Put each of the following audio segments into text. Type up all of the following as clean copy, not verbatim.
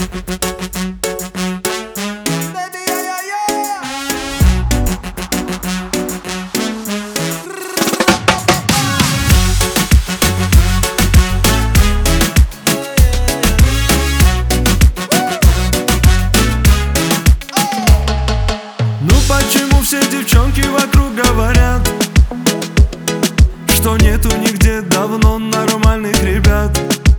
Почему все девчонки вокруг говорят, что нету нигде давно нормальных ребят?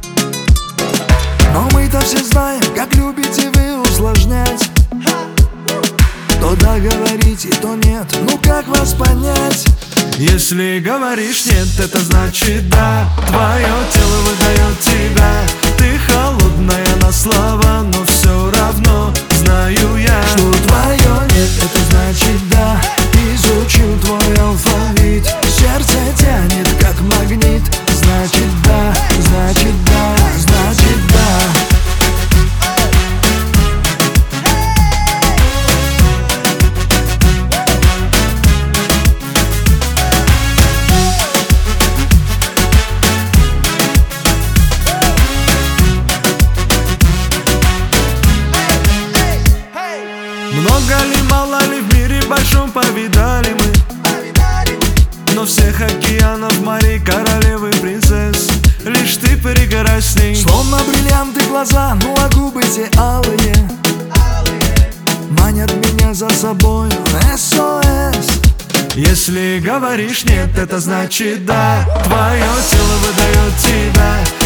Но мы-то все знаем, как любите вы усложнять. То да говорите, то нет, ну как вас понять? Если говоришь нет, это значит да. Твое тело выдает тебя. Ты холодная на слова, но все равно знаю я, что твое нет, это значит да. Изучил твой алфавит, сердце тянет как магнит. Значит да, значит да, значит да. Много ли, мало ли в мире большом повидали мы, но всех океанов, морей, королевы, принцесс, лишь ты прекрасней. Словно бриллианты глаза, ну а губы те алые манят меня за собой, SOS. Если говоришь нет, это значит да. Твое тело выдает тебя.